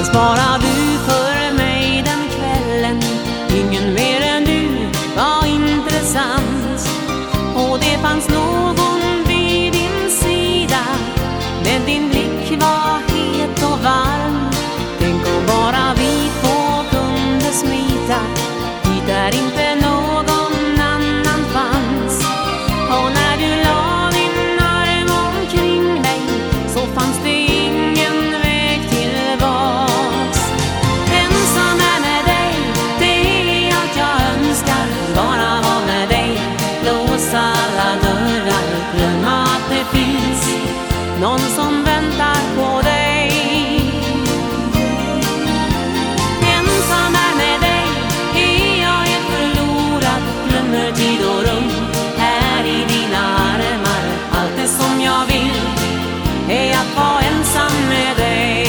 fanns bara du för mig den kvällen. Ingen mer än du var intressant. Och det fanns någon vid din sida, men din blick var het och varm. Tänk om bara vi två kunde smita dit där inte någon annan fanns. Och när du la din arm omkring mig så fanns det ingen väg tillbaks. Ensam är med dig, det är allt jag önskar. Bara vara med dig, låsa alla dörrar, glömma att det finns någon som väntar på dig. Ensam är med dig, är jag helt förlorad, glömmer tid och rum här i dina armar. Allt det som jag vill är att vara ensam med dig.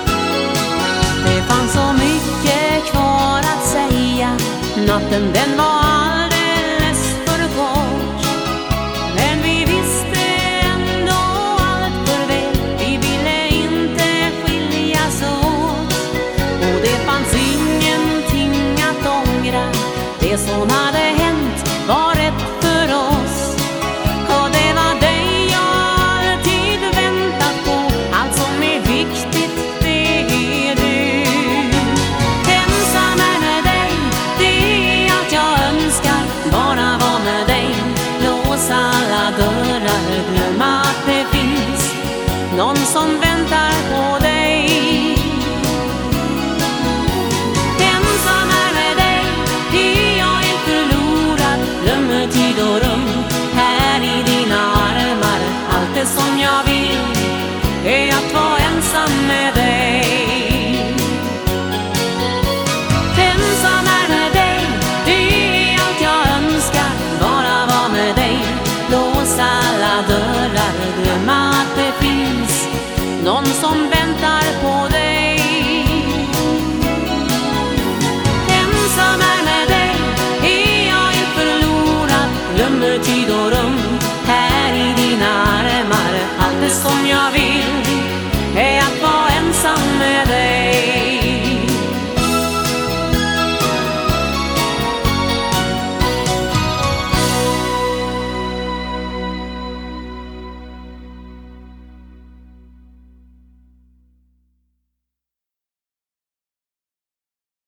Det fanns så mycket kvar att säga. Natten den var